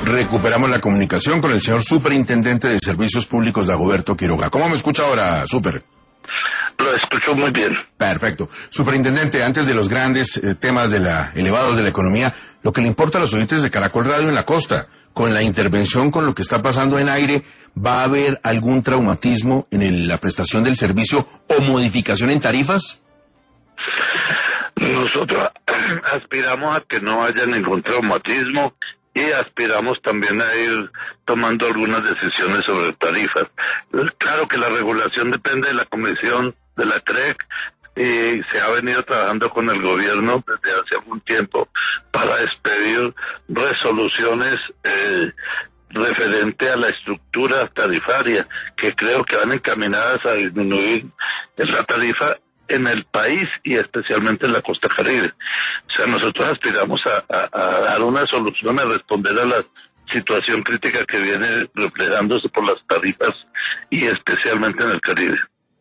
Recuperamos la comunicación con el señor Superintendente de Servicios Públicos, Dagoberto Quiroga. ¿Cómo me escucha ahora, Super? Lo escucho muy bien. Perfecto. Superintendente, antes de los grandes temas elevados de la economía, lo que le importa a los oyentes de Caracol Radio en la costa, con la intervención, con lo que está pasando en aire, ¿va a haber algún traumatismo en la prestación del servicio o modificación en tarifas? Nosotros aspiramos a que no haya ningún traumatismo y aspiramos también a ir tomando algunas decisiones sobre tarifas. Claro que la regulación depende de la comisión de la CREC y se ha venido trabajando con el gobierno desde hace algún tiempo para expedir resoluciones referente a la estructura tarifaria, que creo que van encaminadas a disminuir la tarifa en el país y especialmente en la costa Caribe. O sea, nosotros aspiramos a dar una solución, a responder a la situación crítica que viene reflejándose por las tarifas y especialmente en el Caribe.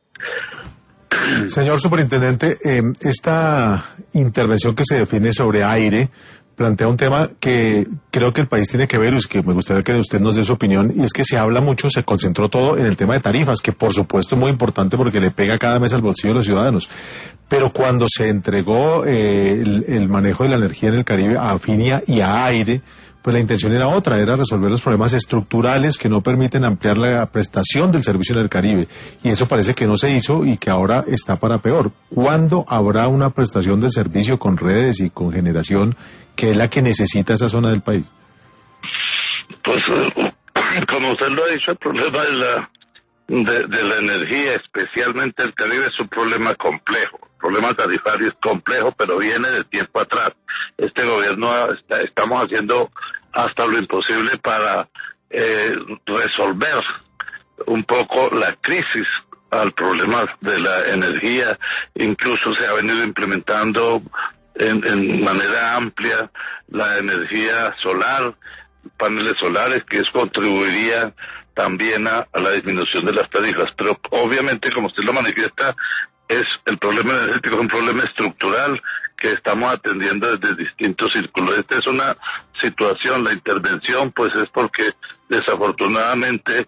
Señor Superintendente, esta intervención que se define sobre aire plantea un tema que creo que el país tiene que ver, y es que me gustaría que usted nos dé su opinión, y es que se habla mucho, se concentró todo en el tema de tarifas, que por supuesto es muy importante porque le pega cada mes al bolsillo de los ciudadanos. Pero cuando se entregó el manejo de la energía en el Caribe a Afinia y a Aire, pues la intención era otra, era resolver los problemas estructurales que no permiten ampliar la prestación del servicio en el Caribe. Y eso parece que no se hizo y que ahora está para peor. ¿Cuándo habrá una prestación de servicio con redes y con generación que es la que necesita esa zona del país? Pues, como usted lo ha dicho, el problema de la energía, especialmente el Caribe, es un problema complejo. El problema tarifario es complejo, pero viene de tiempo atrás. Este gobierno estamos haciendo hasta lo imposible para resolver un poco la crisis al problema de la energía. Incluso se ha venido implementando en manera amplia la energía solar, paneles solares, que eso contribuiría también a la disminución de las tarifas. Pero obviamente, como usted lo manifiesta, el problema energético es un problema estructural que estamos atendiendo desde distintos círculos. Esta es una situación, la intervención, pues es porque desafortunadamente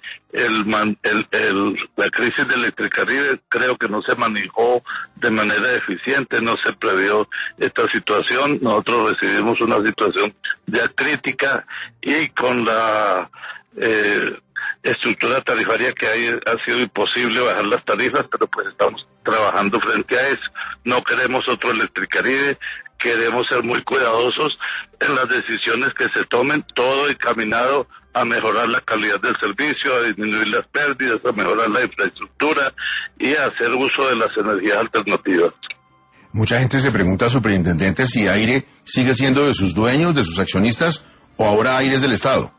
la crisis de Electricaribe creo que no se manejó de manera eficiente, no se previó esta situación. Nosotros recibimos una situación ya crítica y con la estructura tarifaria que hay ha sido imposible bajar las tarifas, pero pues estamos trabajando frente a eso. No queremos otro Electricaribe, queremos ser muy cuidadosos en las decisiones que se tomen, todo encaminado a mejorar la calidad del servicio, a disminuir las pérdidas, a mejorar la infraestructura y a hacer uso de las energías alternativas. Mucha gente se pregunta, Superintendente, si Aire sigue siendo de sus dueños, de sus accionistas, o ahora Aire es del Estado.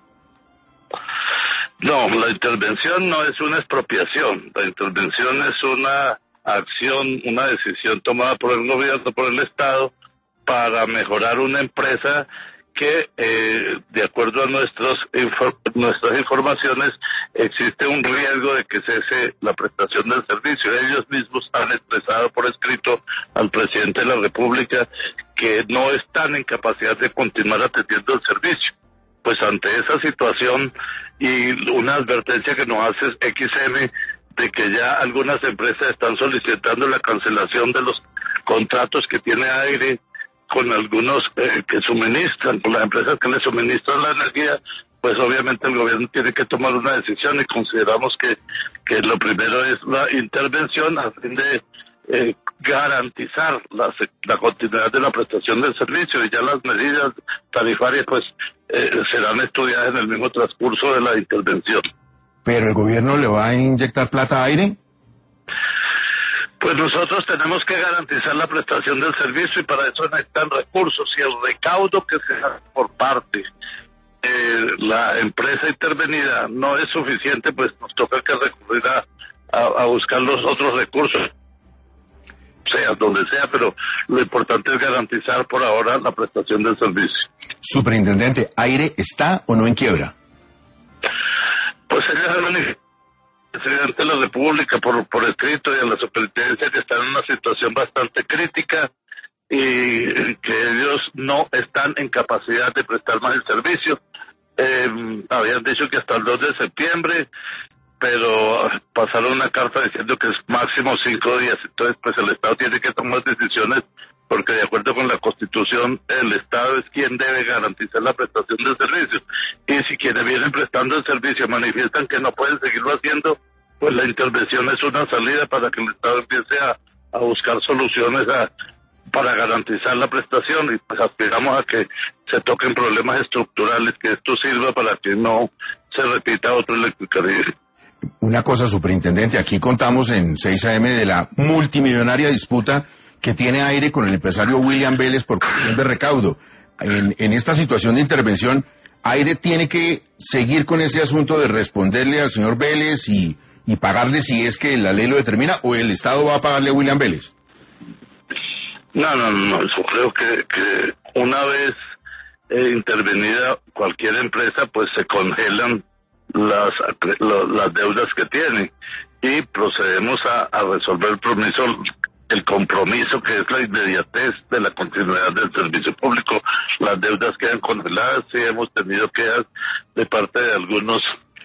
No, la intervención no es una expropiación, la intervención es una acción, una decisión tomada por el gobierno, por el Estado, para mejorar una empresa que, de acuerdo a nuestras informaciones, existe un riesgo de que cese la prestación del servicio. Ellos mismos han expresado por escrito al presidente de la República que no están en capacidad de continuar atendiendo el servicio. Pues ante esa situación y una advertencia que nos hace XM de que ya algunas empresas están solicitando la cancelación de los contratos que tiene Aire con algunos que suministran, con las empresas que le suministran la energía, pues obviamente el gobierno tiene que tomar una decisión y consideramos que lo primero es la intervención a fin de garantizar la continuidad de la prestación del servicio, y ya las medidas tarifarias pues serán estudiadas en el mismo transcurso de la intervención. ¿Pero el gobierno le va a inyectar plata a Aire? Pues nosotros tenemos que garantizar la prestación del servicio y para eso necesitan recursos, y el recaudo que se hace por parte de la empresa intervenida no es suficiente, pues nos toca que recurrir a buscar los otros recursos, sea donde sea, pero lo importante es garantizar por ahora la prestación del servicio. Superintendente, ¿Aire está o no en quiebra? Pues el presidente de la República por escrito y a la superintendencia que están en una situación bastante crítica y que ellos no están en capacidad de prestar más el servicio. habían dicho que hasta el 2 de septiembre, pero pasaron una carta diciendo que es máximo 5 días. Entonces, pues el Estado tiene que tomar decisiones, porque de acuerdo con la Constitución, el Estado es quien debe garantizar la prestación del servicio. Y si quienes vienen prestando el servicio manifiestan que no pueden seguirlo haciendo, pues la intervención es una salida para que el Estado empiece a buscar soluciones para garantizar la prestación, y pues aspiramos a que se toquen problemas estructurales, que esto sirva para que no se repita otro Electricaribe. Una cosa, superintendente, aquí contamos en 6 AM de la multimillonaria disputa que tiene Aire con el empresario William Vélez por cuestión de recaudo. En esta situación de intervención, Aire tiene que seguir con ese asunto de responderle al señor Vélez y pagarle si es que la ley lo determina, o el Estado va a pagarle a William Vélez. No, yo creo que una vez intervenida cualquier empresa, pues se congelan las deudas que tiene y procedemos a resolver el compromiso que es la inmediatez de la continuidad del servicio público. Las deudas quedan congeladas. Sí, hemos tenido quejas de parte de algunos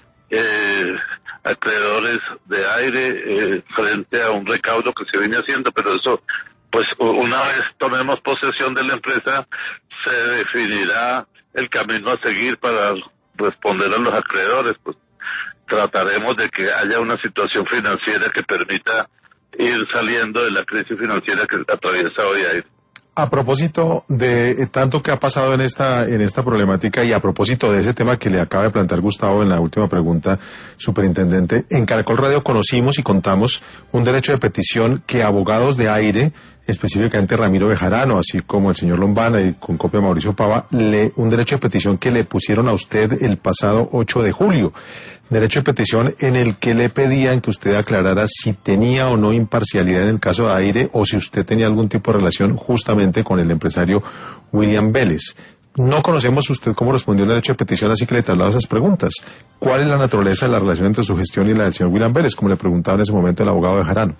acreedores de Aire frente a un recaudo que se viene haciendo, pero eso, pues una vez tomemos posesión de la empresa, se definirá el camino a seguir para responder a los acreedores. Pues trataremos de que haya una situación financiera que permita ir saliendo de la crisis financiera que atraviesa hoy Aire. A propósito de tanto que ha pasado en esta problemática, y a propósito de ese tema que le acaba de plantear Gustavo en la última pregunta, superintendente, en Caracol Radio conocimos y contamos un derecho de petición que abogados de Aire, específicamente Ramiro Bejarano, así como el señor Lombana y con copia de Mauricio Pava, un derecho de petición que le pusieron a usted el pasado 8 de julio. Derecho de petición en el que le pedían que usted aclarara si tenía o no imparcialidad en el caso de Aire, o si usted tenía algún tipo de relación justamente con el empresario William Vélez. No conocemos usted cómo respondió el derecho de petición, así que le traslado esas preguntas. ¿Cuál es la naturaleza de la relación entre su gestión y la del señor William Vélez, como le preguntaba en ese momento el abogado Bejarano?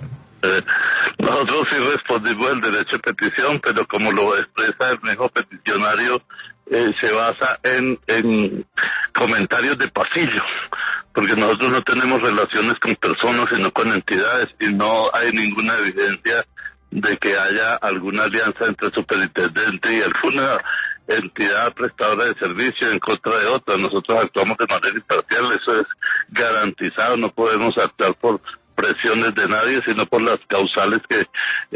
Nosotros sí respondimos el derecho de petición, pero como lo expresa el mismo peticionario, se basa en comentarios de pasillo, porque nosotros no tenemos relaciones con personas, sino con entidades, y no hay ninguna evidencia de que haya alguna alianza entre el superintendente y alguna entidad prestadora de servicio en contra de otra. Nosotros actuamos de manera imparcial, eso es garantizado, no podemos actuar por presiones de nadie, sino por las causales que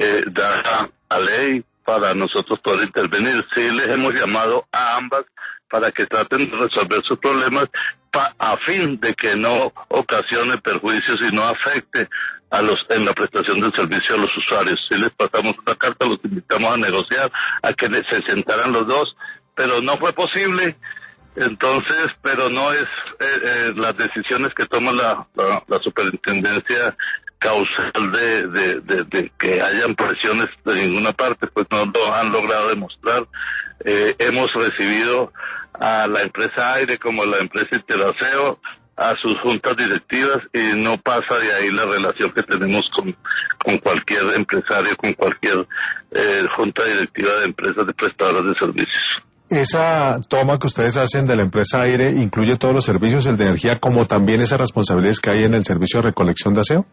da la ley para nosotros poder intervenir. Sí, les hemos llamado a ambas para que traten de resolver sus problemas a fin de que no ocasione perjuicios y no afecte en la prestación del servicio a los usuarios. Si les pasamos una carta, los invitamos a negociar, a que se sentaran los dos, pero no fue posible. Entonces, pero no es las decisiones que toma la superintendencia causal de que hayan presiones de ninguna parte, pues no lo han logrado demostrar. Hemos recibido a la empresa Aire como a la empresa Interaseo, a sus juntas directivas, y no pasa de ahí la relación que tenemos con cualquier empresario, con cualquier junta directiva de empresas de prestadoras de servicios. ¿Esa toma que ustedes hacen de la empresa Aire incluye todos los servicios, el de energía, como también esas responsabilidades que hay en el servicio de recolección de aseo?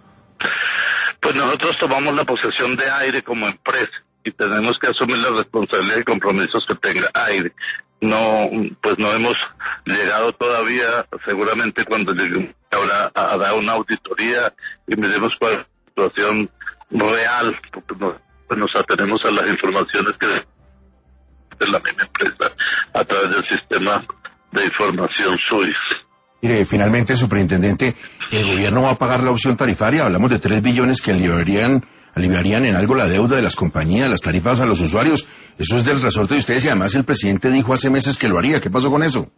Pues nosotros tomamos la posesión de Aire como empresa y tenemos que asumir las responsabilidades y compromisos que tenga Aire. No, pues no hemos llegado todavía, seguramente cuando lleguemos ahora a dar una auditoría y miremos cuál es la situación real, porque nos atenemos a las informaciones que de la misma empresa a través del sistema de información SUIS. Mire, finalmente, superintendente, ¿el gobierno va a pagar la opción tarifaria? Hablamos de 3 billones que aliviarían en algo la deuda de las compañías, las tarifas a los usuarios. Eso es del resorte de ustedes, y además el presidente dijo hace meses que lo haría. ¿Qué pasó con eso?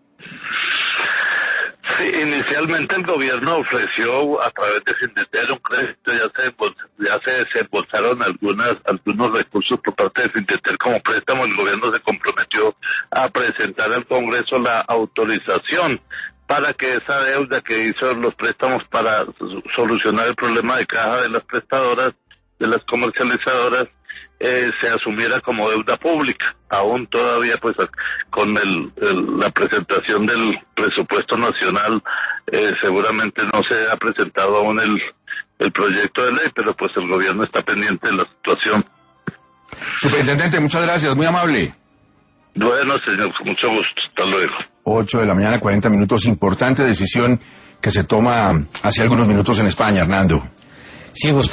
Sí, inicialmente el gobierno ofreció a través de Findeter un crédito, ya se desembolsaron algunos recursos por parte de Findeter como préstamo. El gobierno se comprometió a presentar al Congreso la autorización para que esa deuda que hizo los préstamos para solucionar el problema de caja de las prestadoras, de las comercializadoras, se asumiera como deuda pública. Aún todavía, pues, con la presentación del presupuesto nacional, seguramente no se ha presentado aún el proyecto de ley, pero pues el gobierno está pendiente de la situación. Superintendente, muchas gracias, muy amable. Bueno, señor, con mucho gusto. Hasta luego. 8 de la mañana, 40 minutos. Importante decisión que se toma hace algunos minutos en España, Hernando. Sí, Gustavo.